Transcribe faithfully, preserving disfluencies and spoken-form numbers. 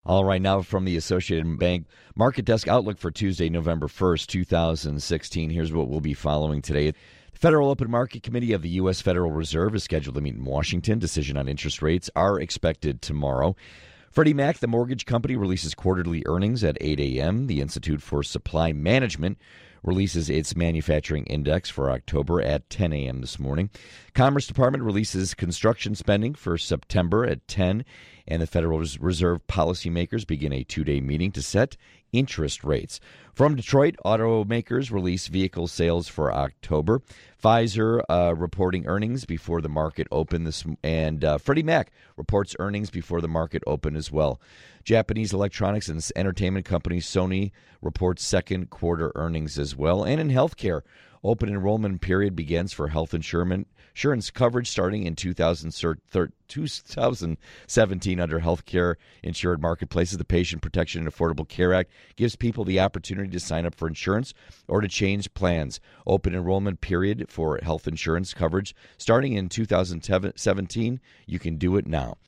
All right, now from the Associated Bank Market Desk outlook for Tuesday, November first, two thousand sixteen. Here's what we'll be following today. The Federal Open Market Committee of the U S. Federal Reserve is scheduled to meet in Washington. Decision on interest rates are expected tomorrow. Freddie Mac, the mortgage company, releases quarterly earnings at eight a.m. The Institute for Supply Management releases its manufacturing index for October at ten a.m. this morning. Commerce Department releases construction spending for September at ten, and the Federal Reserve policymakers begin a two-day meeting to set interest rates. From Detroit, automakers release vehicle sales for October. Pfizer uh, reporting earnings before the market open this, and uh, Freddie Mac reports earnings before the market open as well. Japanese electronics and entertainment company Sony reports second quarter earnings as well. And in healthcare, open enrollment period begins for health insurance insurance coverage starting in two thousand seventeen under healthcare insured marketplaces. The Patient Protection and Affordable Care Act gives people the opportunity to sign up for insurance or to change plans. Open enrollment period for health insurance coverage starting in two thousand seventeen. You can do it now.